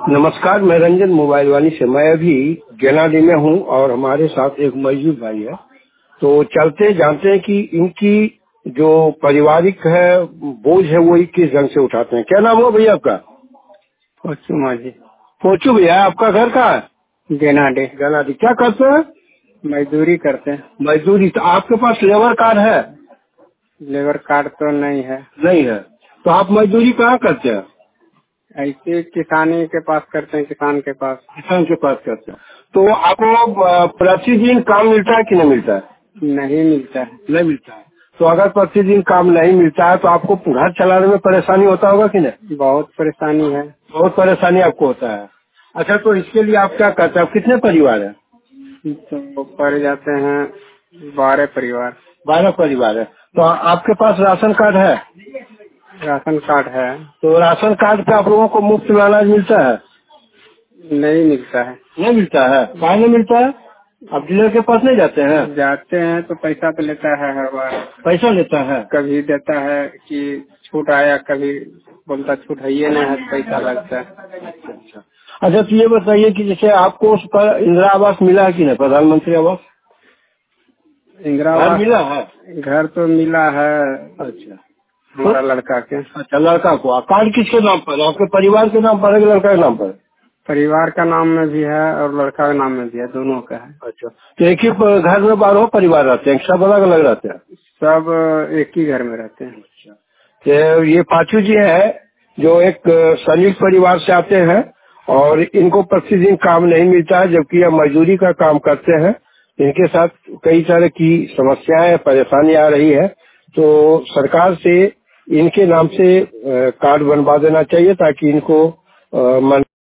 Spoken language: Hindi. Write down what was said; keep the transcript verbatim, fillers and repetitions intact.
नमस्कार, मैं रंजन मोबाइल वाली से। मैं अभी गेनाडी में हूँ और हमारे साथ एक मजदूर भाई है। तो चलते जानते हैं कि इनकी जो पारिवारिक है बोझ है वो किस ढंग से उठाते हैं। क्या नाम हुआ भैया आपका? पोचू माझी। पोचू भैया, आपका घर कहाँ है? गेनाडे। गेनाडी। क्या करते हैं? मजदूरी करते हैं। मजदूरी। तो आपके पास लेबर कार्ड है? लेबर कार्ड तो नहीं है। नहीं है। तो आप मजदूरी कहाँ करते हैं? ऐसे किसानी के पास करते हैं, किसान के पास। किसान के पास करते हैं। तो आपको अ, प्रतिदिन काम मिलता है कि नहीं मिलता है? नहीं मिलता है। नहीं मिलता है। तो अगर प्रतिदिन काम नहीं मिलता है तो आपको घर चलाने में परेशानी होता होगा कि नहीं? बहुत परेशानी है। बहुत परेशानी आपको होता है। अच्छा, तो इसके लिए आप क्या करते हैं? आप कितने परिवार है? तो पड़ जाते हैं बारह परिवार। बारह परिवार है। तो आपके पास राशन कार्ड है? राशन कार्ड है। तो राशन कार्ड पे आप लोगों को मुफ्त में अनाज मिलता है? नहीं मिलता है। नहीं मिलता है। काहे नहीं मिलता है? आप डीलर के पास नहीं जाते हैं? जाते हैं तो पैसा तो लेता है हर बार। पैसा लेता है? कभी देता है कि छूट आया, कभी बोलता छूट है ये नहीं है, पैसा लगता है। अच्छा अच्छा। अच्छा, तो ये बताइए कि जैसे आपको उस पर इंदिरा आवास मिला है कि नहीं? प्रधानमंत्री आवास इंदिरा घर आवास मिला है? घर तो मिला है अच्छा। तो हमारा लड़का के। अच्छा, लड़का को कार्ड किसके नाम पर है? आपके परिवार के नाम पर है कि लड़का के नाम पर है? परिवार का नाम में भी है और लड़का के नाम में भी है, दोनों का है। अच्छा, तो एक ही प- घर में बारह परिवार रहते हैं, सब अलग अलग रहते हैं? सब एक ही घर में रहते हैं। अच्छा। तो ये पाचू जी है जो एक अ, संयुक्त परिवार से आते हैं और इनको प्रतिदिन काम नहीं मिलता है, जबकि यह मजदूरी का काम करते हैं। इनके साथ कई तरह की समस्याएं परेशानी आ रही है। तो सरकार से इनके नाम से अ, कार्ड बनवा देना चाहिए ताकि इनको अ, मन